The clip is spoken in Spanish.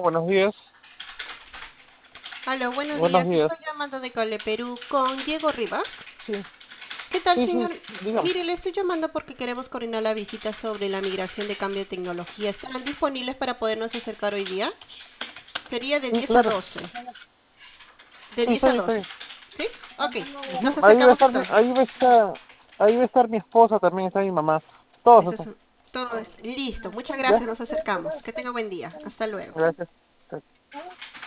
buenos días. Aló, buenos Buenos días. días. Estoy llamando de Cole, Perú con Diego Rivas. Sí, ¿Qué tal, sí, sí, señor? dígame. Mire, le estoy llamando porque queremos coordinar la visita sobre la migración de cambio de tecnología. ¿Estarán disponibles para podernos acercar hoy día? Sería de Sí, 10 a claro. 12. De Sí, 10 está a bien, está 12. bien. ¿Sí? Ok. Nos Ujú. acercamos entonces. Ahí va a estar mi esposa también, está mi mamá. Eso Todos es están. todo. Listo. Muchas ¿Ya? gracias. Nos acercamos. Que tenga buen día. Hasta luego. Gracias.